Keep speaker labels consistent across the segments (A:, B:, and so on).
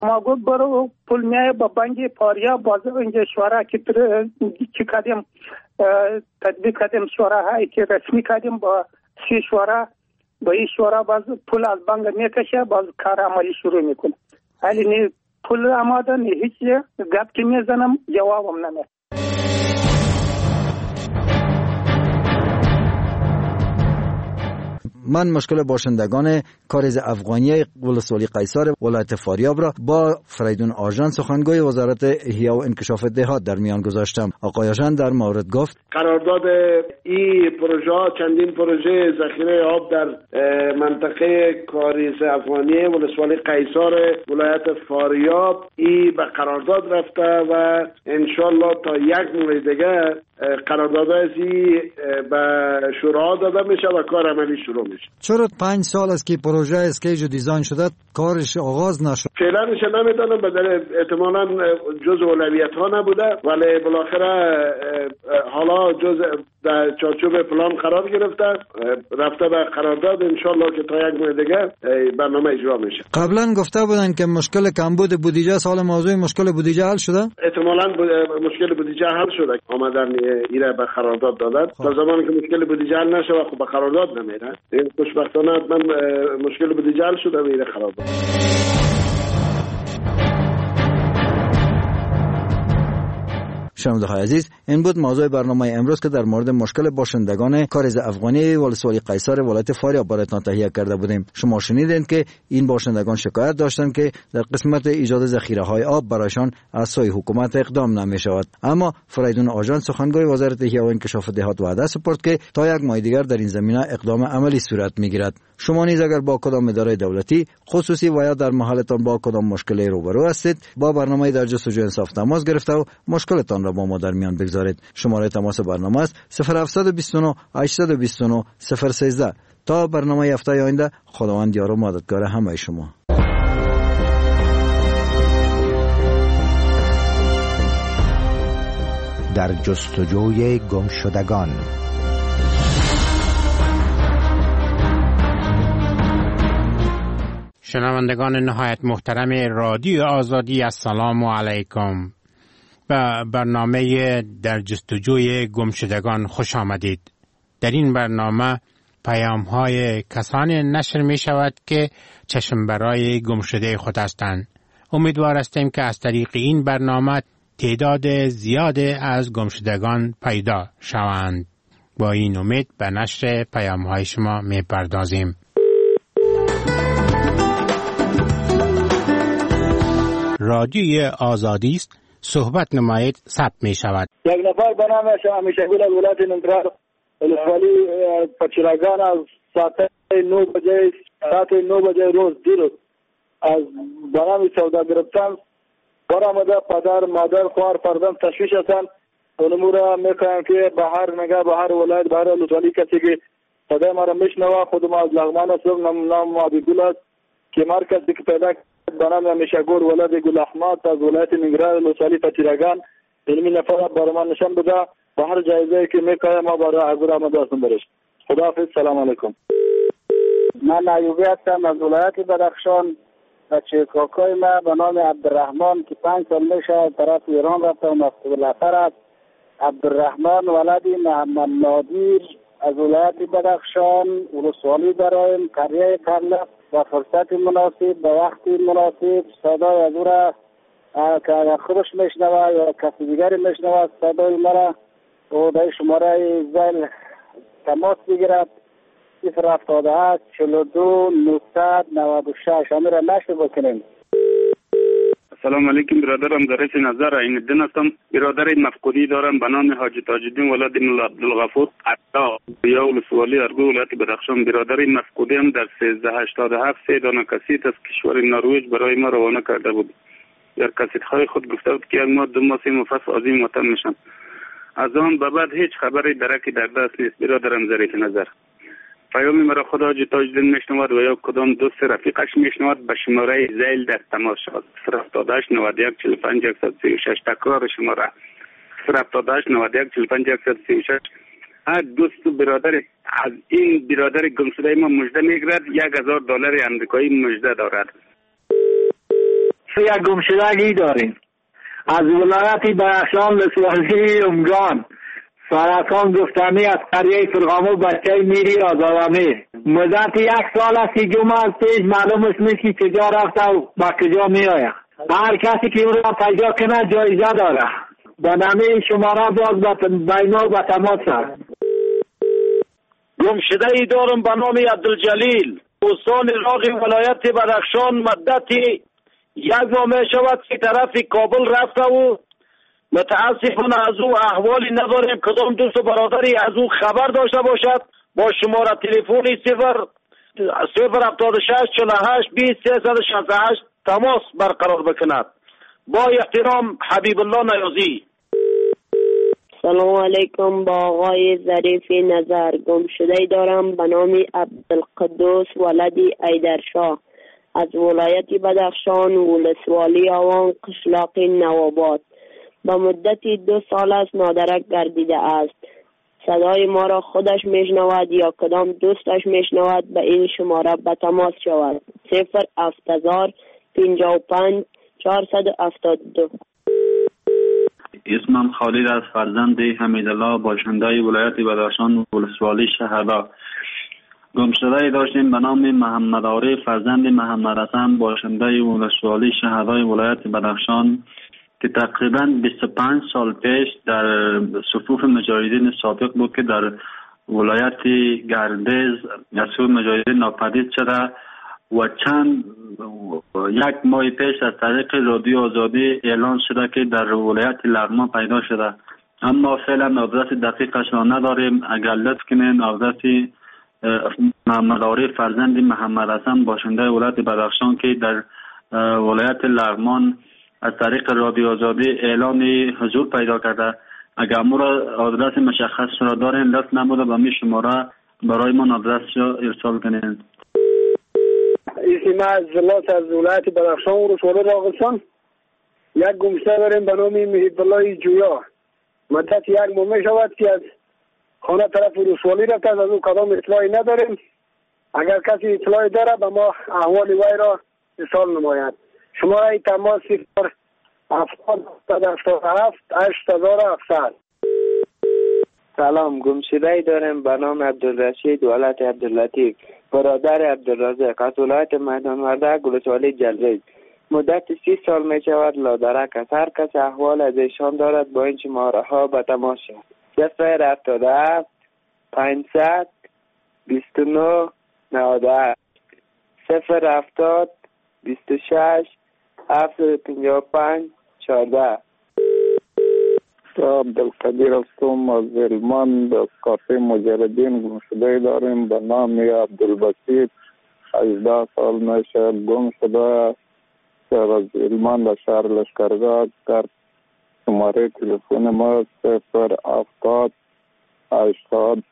A: ما گفت برو پول میای با بانک فاریا باز اینجا شورا که کردیم تطبیق کردیم شوراهایی که رسمی کردیم با سی شورا با این شورا باز پول از بانک میکشه باز کار عملی شروع میکنه. ولی نه پول آماده نه هیچ گپ که میزنم جوابم نمیده.
B: من مشکل باشندگان کاریز افغانی ولسوالی قیصر ولایت فاریاب را با فریدون آژان سخنگوی وزارت احیا و انکشاف دهات در میان گذاشتم. آقای آژان در مورد گفت
C: قرارداد این پروژه چندین پروژه ذخیره آب در منطقه کاریز افغانی ولسوالی قیصر ولایت فاریاب این به قرارداد رفته و انشالله تا یک ماه دیگه قراردادی به شورا داده میشه و کار عملی شروع میشه.
B: چرا 5 سال است که پروژه اسکیج دیزاین شده کارش آغاز نشد؟
C: فعلا نمیدونم، بدل احتمالاً جزء اولویت ها نبوده، ولی بالاخره حالا جزء در چارچوب پلان قرار گرفته، رفته به قرارداد، انشالله که تا یک ماه دیگه برنامه اجرا میشه.
B: قبلا گفته بودن که مشکل کمبود بودجه سال موضوع مشکل بودجه حل شده؟
C: احتمالاً مشکل بودجه حل شده، آمدن ایره به قرارداد دادن. تا زمانی که مشکل بودجه حل نشه خب به قرارداد نمیره. خوشبختانه من مشکل بودجه حل شده و ایره قرارداد.
B: شنونده‌های عزیز، این بود موضوع برنامه امروز که در مورد مشکل باشندگان کاریز افغانی ولسوالی قیصر ولایت فاریاب براتون تهیه کرده بودیم. شما شنیدین که این باشندگان شکایت داشتند که در قسمت ایجاد ذخیره‌های آب برایشان از سوی حکومت اقدام نمی‌شود. اما فریدون آژان سخنگوی وزارت احیا و انکشاف دهات وعده سپرد که تا یک ماه دیگر در این زمینه اقدام عملی صورت می‌گیرد. شما نیز اگر با کدام اداره دولتی خصوصی و یا در محلتان با کدام مشکلی روبرو هستید، با برنامه در جستجوی انصاف تماس گرفته و مشکلتان را با ما در میان بگذارید. شماره تماس برنامه است 0729 829 013. تا برنامه هفته آینده، خداوند یار و مددگار همه شما.
D: در جستجوی گمشدگان.
E: شنوندگان نهایت محترم رادیو آزادی، السلام علیکم. به برنامه در جستجوی گمشدگان خوش آمدید. در این برنامه پیام‌های کسانی نشر می شود که چشم برای گمشده خود هستند. امیدوار هستیم که از طریق این برنامه تعداد زیاد از گمشدگان پیدا شوند. با این امید به نشر پیام‌های شما می پردازیم. رادیوی آزادی است، صحبت نمایید، ثبت می شود.
F: یک نفر به نام همیشه‌گل از ولایت ننگرهار ولسوالی پچیراگان از ساعت 9 بجه روز دیروز از برنامه سودا گرفتن برآمده. پدر مادر خواهر فرزند تشویش هستند. اونمو را میکنم که به هر ولایت به هر ولسوالی کسی که صدای ما را میشنوه، خود ما از لغمان هستم، نام عبدالگل است که مرکزی که پیدا به نام همیشه‌گل ولد گل احمد از ولایت ننگرهار ولسوالی پچیراگان علمی نفر برای من نشان بده. به هر جایزه که میکنه ما برای حضور آمده هستم برش. خداحافظ، سلام علیکم.
G: من ایوبی هستم از ولایت بدخشان. بچه کاکای ما به نام عبدالرحمن که 5 سال میشه طرف ایران رفته و مفقود الاثر است. عبدالرحمن ولدی محمد نادیر از ولایت بدخشان ولسوالی داریم. قریه کرلف با فرصت مناسب به وقت مناسب صدای از او را که اگر خودش میشنوه یا کسی دیگری میشنوه صدای مرا و در شماره زل تماس بگیرد 078 42 996 همین را نشر بکنیم.
H: سلام علیکم برادرم، درش نظر این الدین هستم. برادر مفقودی دارم به نام حاجی تاج الدین ولد مولا عبدالغفور عطا یا ولسوالی ارگو ولایت بدخشان. برادر مفقودی هم در 1387 3 دانه کسیت از کشور نروژ برای ما روانه کرده بود. در کسیت های خود گفته بود که یک ماه 2 ماه 3 ماه پس عظیم وطن میشن. از آن به بعد هیچ خبری درکی در دست نیست. برادرم ظریف نظر، پیام مرا خدا حاجی تاج الدین میشنود و یا کدام دوست رفیقش میشنود به شماره زیل در تماس شود 078 91 45 136. تکرار شماره 078 91 45 136. هر دوست و برادر از این برادر گمشده ما مژده میگیرد $1000 آمریکایی مژده دارد.
F: یک گمشدگی داریم از ولایت بدخشان ولسوالی امگان. سرطان گفتنی از قریه فرغامو بچه میری آزادمی. مدت 1 سال است که جمعه از پیش معلوم نیست که کجا رفته و با کجا می آید. هر کسی که او را پیدا کنه جایزه داره. با نامه شماره باز بینال به تماس است.
I: گمشده ای دارم به نام عبدالجلیل، استان راغی ولایت بدخشان. مدتی 1 ماه می شود که طرف کابل رفته و متاسفانه از او احوالی نداریم. کدام دوست و برادری از او خبر داشته باشد با شماره تلفنی 076 48 20 368 تماس برقرار بکند. با احترام حبیب الله نیازی.
J: سلام علیکم. با آقای ظریف نظر. گمشده دارم به نام عبدالقدوس ولدی ایدرشاه از ولایت بدخشان ولسوالی آوان قشلاق نواباد. به مدتی 2 سال است نادرک گردیده است. صدای ما را خودش میشنود یا کدام دوستش میشنود به این شماره به تماس شود. 070 55 472.
H: اسمم خالد از فرزند حمیدالله باشنده ولایت بدخشان ولسوالی شهدا. گمشده داشتیم به نام محمد عارف فرزند محمد حسن باشنده ولسوالی شهدای ولایت بدخشان که تقریبا 25 سال پیش در صفوف مجاهدین سابق بود که در ولایت گردیز از سوی مجاهدین ناپدید شده و 1 ماه پیش از طریق رادیو آزادی اعلان شده که در ولایت لغمان پیدا شده، اما فعلا آدرس دقیقش را نداریم. اگر لطف کنین آدرس محمد عارف فرزند محمد حسن باشنده ولایت بدخشان که در ولایت لغمان از طریق رادیو آزادی اعلان حضور پیدا کرده، اگر ما را آدرس مشخص را دارین لطف نموده به می شماره برای من آدرس را ارسال کنین.
F: اسم از ولایت از ولایت بدخشان ولسوالی راغستان. یک گمشده داریم به نام محب الله جویا. مدت 1 ماه می شود که از خانه طرف ولسوالی رفته، از او کدام اطلاعی نداریم. اگر کسی اطلاعی داره به ما احوال وی را ارسال نماید. شماره تماس 070 8700.
K: سلام. گمشده داریم به نام عبدالرشید ولد عبداللطیف برادر عبدالرزاق از ولایت میدان وردک ولسوالی جلریز. مدت 30 سال می شود لادرک است. هر کس احوال از ایشان دارد با این شماره ها به تماس شود. 077 500 29 98 070 26 755 14.
L: عبدالقدیر هستم از علمان. از کافه مجردین گمشده داریم به نام عبدالبسیط. 18 سال میشه گم شده از علمان در شهر لشکرگاه. در شماره تلفن ما 070 80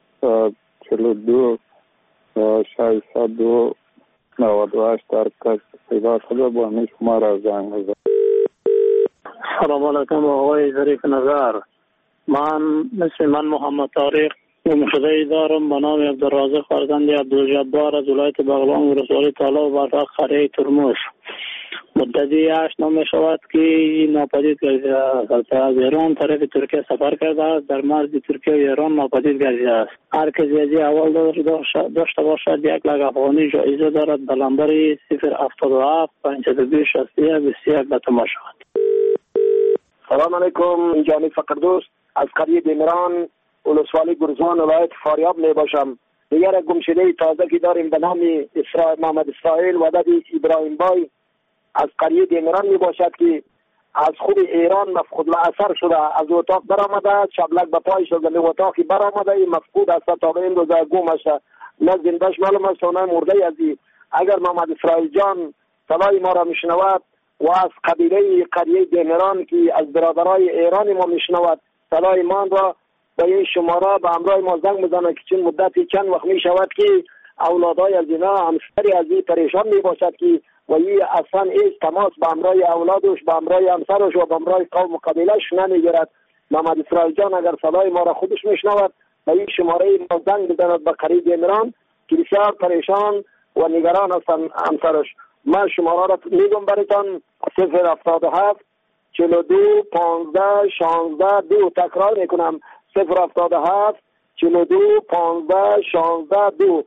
L: 42 602 98. در کس پیدا شده با همین شماره زنگ بزن.
F: سلام علیکم آقای ظریف نظر. من محمد طارق گمشده دارم به نام عبدالرازق فرزند عبدالجبار از ولایت بغلان ولسوالی طالب برفق قریه ترموز. مدتی 8 ماه می شود که ناپدید گردیده است. از ایران طرف ترکیه سفر کرده است. در مرز ترکیه و ایران ناپدید گردیده است. هر کسی از اول داشته باشد 1 لک افغانی جایزه دارد. به نمبر 077 522 61 21 به تماس شود.
M: سلام علیکم. جانی فقردوست از قریه دیمران ولسوالی گرزوان ولایت فاریاب می باشم. دیگر گمشده تازه که داریم به نام محمد اسرائیل ولد ابراهیم بای از قریه دیمران می باشد که از خود ایران مفقود اثر شده. از اتاق برآمده، شبلک به پای شده، در اتاقی برآمده این مفقود است تا به این روزه گم است. نه زندهش معلوم است و نه مرده ازی. اگر محمد اسرائیل جان صدای ما را میشنود و از قبیله قریه دیمران که از برادرای ایران ما میشنود صدای ما را به این شماره به همراه ما زنگ بزنه که چند مدتی چند وقت می شود که اولادای از اینا همسری از این پریشان می باشد که و این اصلا هیچ تماس به همراه اولادش به همراه همسرش و به همراه قوم و قبیلش نمیگیرد. محمد اسرائیل جان اگر صدای ما را خودش میشنود به این شماره ما زنگ بزند به قریه دیمران که بسیار پریشان و نگران هستند همسرش. من شماره را میگم براتون 077 42 15 16 2. تکرار میکنم 077 42 15 16 2.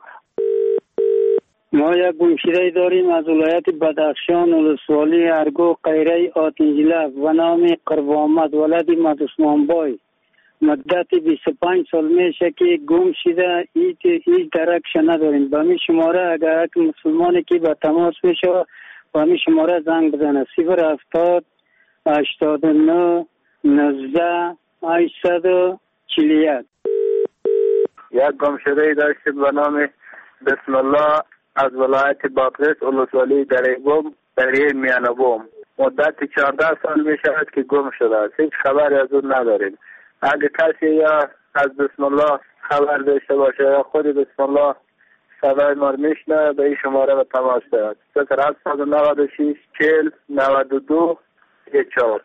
N: ما یک گمشده داریم از ولایت بدخشان ولسوالی ارگو قیره آتنجلک و نام قربامد ولد مدسمان بای. مدت 25 سال میشه که گم شده، هیچ درکش نداریم. با می شماره اگر یک مسلمانی که به تماس میشه با می شماره زنگ بزنه 070 89 19 841.
O: یک گمشده داشتیم به نام بسم الله از ولایت بادغیس ولسوالی دره میانبوم. مدت 14 سال می شود که گم شده است. هیچ خبری از اون نداریم. اگه کسی یا از بسم الله خبر داشته باشه یا خود بسم الله صدای ما میشنه به این شماره به تماس شود 096 40 92 14.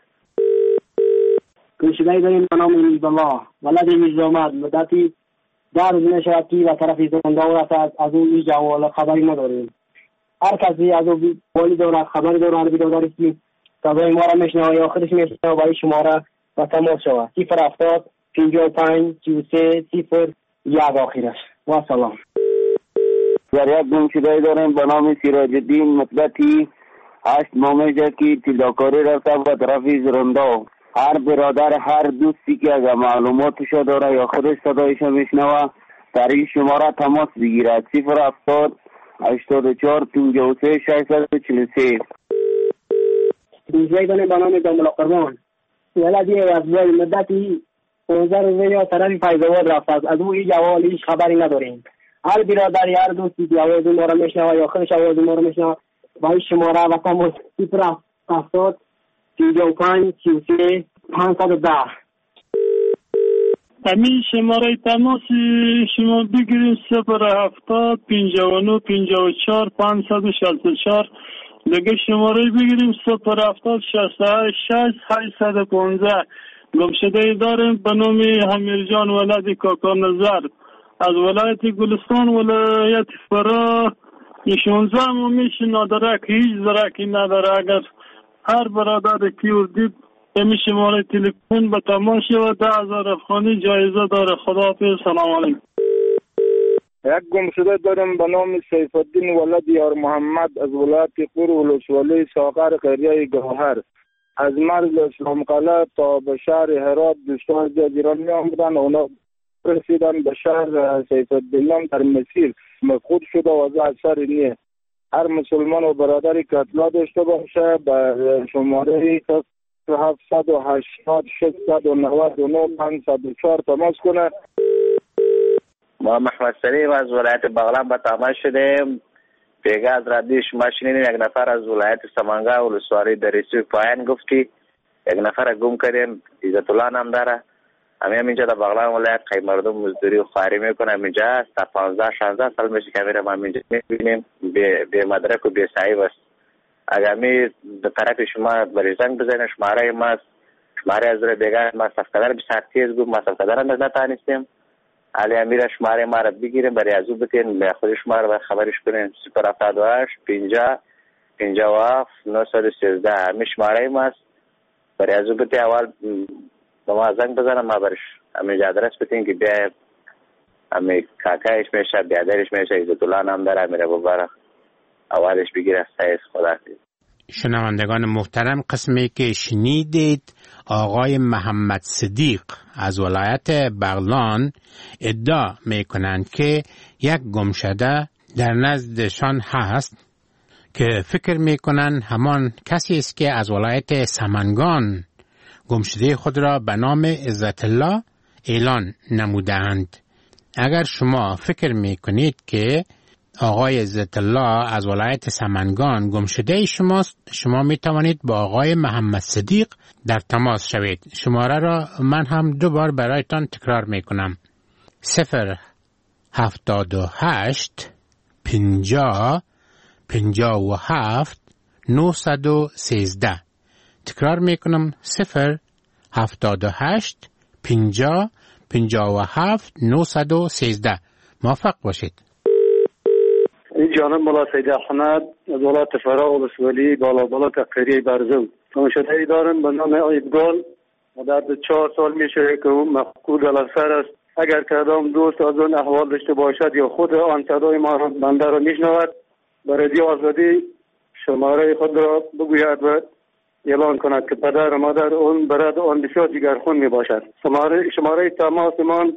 P: گمشده داریم به نام میرزالله ولد میرزامد. مدتی 10 روز میشود که و طرف زندان رفته از اون جوال خبری نداریم. هر کسی از اون والی دارد خبری دارد بیداداری که صدای ما را میشنه یا خودش میشنه و این شماره و تماس شود 070 55 33 01 آخرش. و سلام.
Q: در یک گمشده داریم به نام سراج الدین. مدتی 8 ماه میشه که تیلاکاری رفته به طرف زرندا. هر برادر هر دوستی که اگر معلوماتش داره یا خودش صدایش میشنوه در این شماره تماس بگیرد 070 84 53 643.
P: گمشده داریم به نام داملا قربان ولدی از وای. مدتی 15 روز یا طرف فیض‌آباد رفته از اون جوال هیچ خبری نداریم. هر برادر هر دوستی که آواز ما رو میشنوه یا خودش آواز ما رو میشنوه با این شماره و تماس 070 55 33 510.
R: همین شماره تماس شما بگیریم 070 59 54 564. دیگه شماره بگیریم 070 68 815. گمشده داریم به نام حمیرجان ولد کاکا نظر از ولایت گلستان ولایت فرا. 16 ماه میشه نداره که هیچ درکی نداره. اگر هر برادر کی دید همین شماره تلفن به تماس شود 10,000 افغانی جایزه داره. خداحافظ. سلام علیکم.
L: یک گمشده داریم به نام سیف الدین ولد یار محمد از ولایت قور ولسوالی ساغر قریه گوهر. از مرز اسلام قلعه تا به شهر هرات دوستان جزیران می آمدن. اونا رسیدن به شهر سیف الدین در مسیر مفقود شده و از اثر نیه. هر مسلمان و برادری که اطلاع داشته باشه به شماره 780 699 504 تماس کنه.
O: ما محمد سلیم از ولایت بغلان به تماس شدیم. پیگه از رادیو شما شنیدیم یک نفر از ولایت سمنگا ولسوالی دریسوی پایان گفت که یک نفر گم کردیم. عزت الله نام داره. همینجا در بغلان ولایت خیلی مردم مزدوری و خواری میکنه. همینجا تا 15-16 سال میشه که میرم همینجا میبینیم به مدرک و به صحیب است. اگر می به طرف شما بری زنگ بزنه شماره ما شماره از روی دیگر ما صفقدر بسیار تیز گفت ما صفقدر نتانستیم. علی امیر شماره ما را بگیریم برای از او بکنیم به خود شما را خبرش کنیم 078 50 57 913 همین شماره ما است. برای از او بکنیم اول به ما زنگ بزنم ما برش همین آدرس بکنیم که بیا همین کاکایش میشه بیادرش میشه عزت الله نام داره امیر بباره اولش بگیره. سایس خدا.
E: شنوندگان محترم قسمی که شنیدید آقای محمد صدیق از ولایت بغلان ادعا می کنند که یک گمشده در نزدشان هست که فکر می کنند همان کسی است که از ولایت سمنگان گمشده خود را به نام عزت الله اعلان نمودند. اگر شما فکر می کنید که آقای عزت الله از ولایت سمنگان گمشده شماست، شما می توانید با آقای محمد صدیق در تماس شوید. شماره را من هم 2 بار برایتان تکرار می کنم. 078 50 57 913. تکرار می کنم 078 50 57 913. موفق باشید.
F: این جانب مولا سید احمد از ولایت فرا ولسوالی بالا تقریری برزو گمشده دارم به نام ایدگل. مدت 4 سال میشه که اون مفقود الاثر است. اگر کدام دوست از اون احوال داشته باشد یا خود آن صدای ما بنده را میشنود، به رادیو آزادی شماره خود را بگوید و اعلان کند که پدر و مادر اون برای آن بسیار جگرخون می باشد. شماره تماس من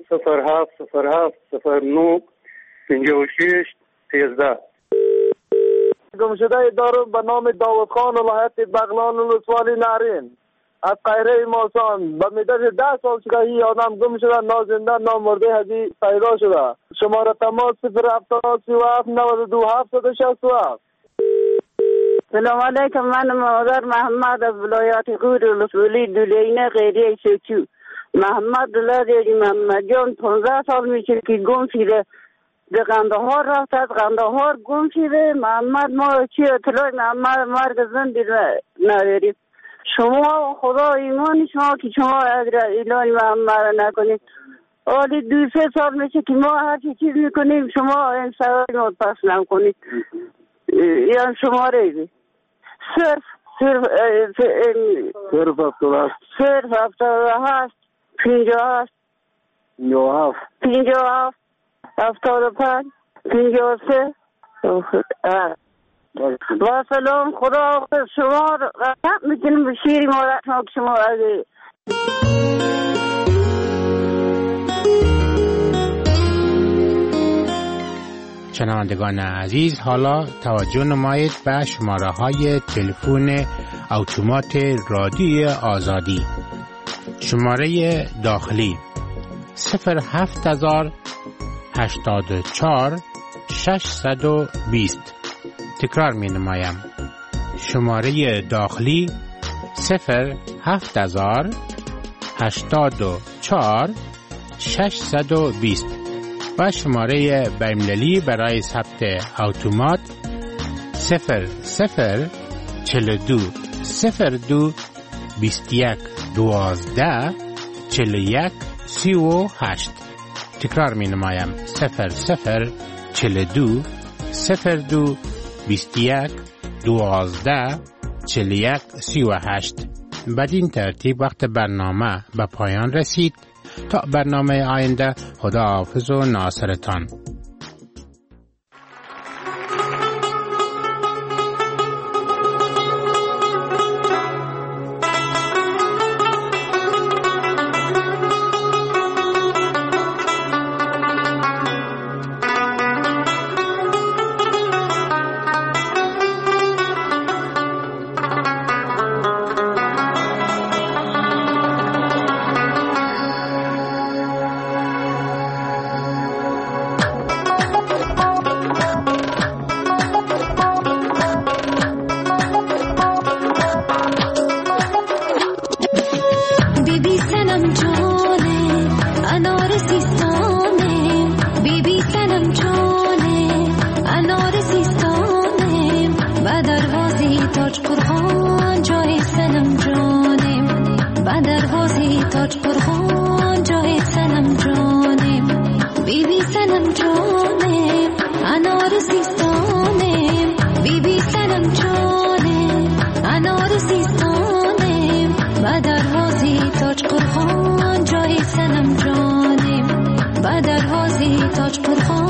F: 070709 56 13.
S: گمشده دارم به نام داود خان ولایت بغلان ولسوالی نارین از قیره ماسان. به مدت 10 سال شده این آدم گم شده، نازنده نامرده هدی پیدا شده. شماره تماس 0703792
T: سلام علیکم. من مادر محمد از ولایت غور ولسوالی دولینه غیریه شیچو. محمد دلاده محمد جان 15 سال میشه که گم شده. به قندهار رفت، از قندهار گم شده. محمد ما چی اطلاع محمد مرگ زندگی نداریم. شما خدا ایمان شما که شما اعلان محمد نکنید. حالی 2-3 سال میشه که ما هر چیز میکنیم شما این سوال ما پس نکنید. یعنی شماره بی صرف 78 58 75 53 با سلام. خدا شما رحمت میکنیم به شیری مادر شما اگه
E: شنوندگان عزیز، حالا توجه نمایید به شماره های تلفن اتومات رادیو آزادی. شماره داخلی 07084 620. تکرار می نمایم. شماره داخلی 07084 620 و شماره بین‌المللی برای ثبت اتومات 0042 02 21 12 41 38. تکرار می نمایم 0042 02 21 12 41 38. بدین ترتیب وقت برنامه به پایان رسید. تا برنامه آینده، خداحافظ و ناصرتان.
U: تاج قرخان